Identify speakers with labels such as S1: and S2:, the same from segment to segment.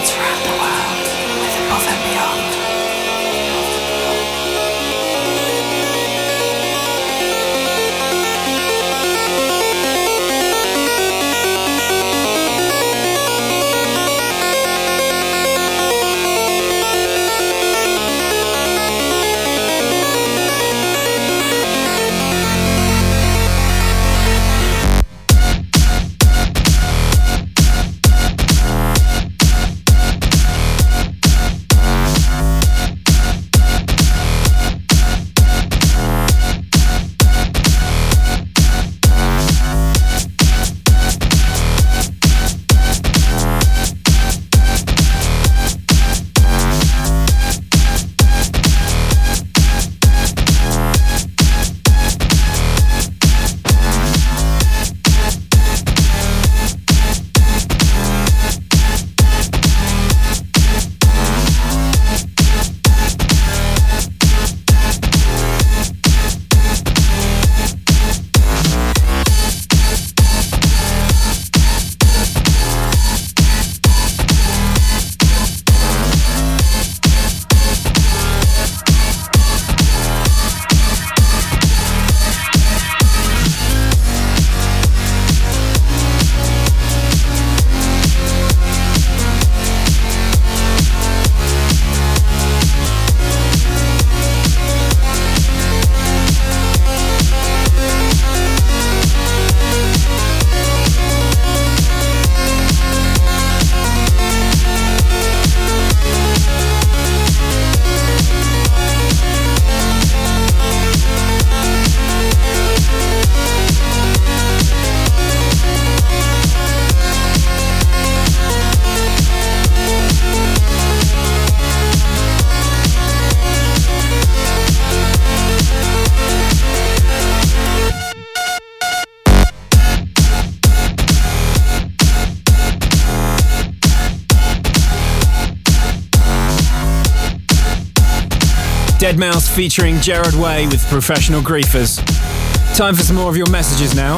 S1: Deadmau5 featuring Gerard Way with Professional Griefers. Time for some more of your messages now.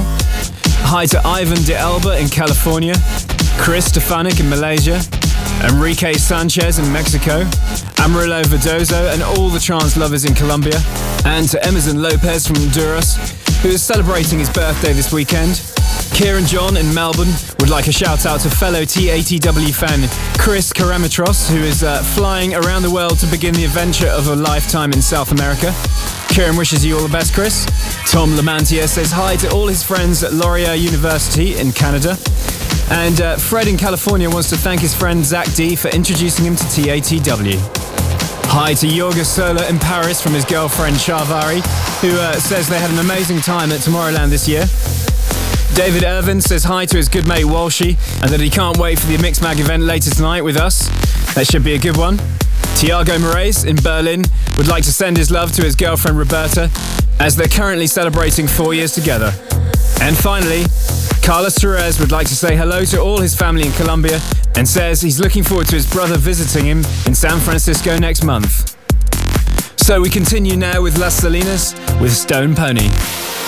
S1: Hi to Ivan de Elba in California, Chris Stefanik in Malaysia, Enrique Sanchez in Mexico, Amarillo Verdozo and all the trance lovers in Colombia, and to Emerson Lopez from Honduras, who is celebrating his birthday this weekend. Kieran John in Melbourne would like a shout out to fellow TATW fan Chris Karamitros, who is flying around the world to begin the adventure of a lifetime in South America. Kieran wishes you all the best, Chris. Tom Lamantia says hi to all his friends at Laurier University in Canada. And Fred in California wants to thank his friend Zach D for introducing him to TATW. Hi to Yorga Sola in Paris from his girlfriend Charvari, who says they had an amazing time at Tomorrowland this year. David Irvin says hi to his good mate Walshy and that he can't wait for the Mixmag event later tonight with us. That should be a good one. Tiago Moraes in Berlin would like to send his love to his girlfriend Roberta as they're currently celebrating 4 years together. And finally, Carlos Torres would like to say hello to all his family in Colombia and says he's looking forward to his brother visiting him in San Francisco next month. So we continue now with Las Salinas with Stone Pony.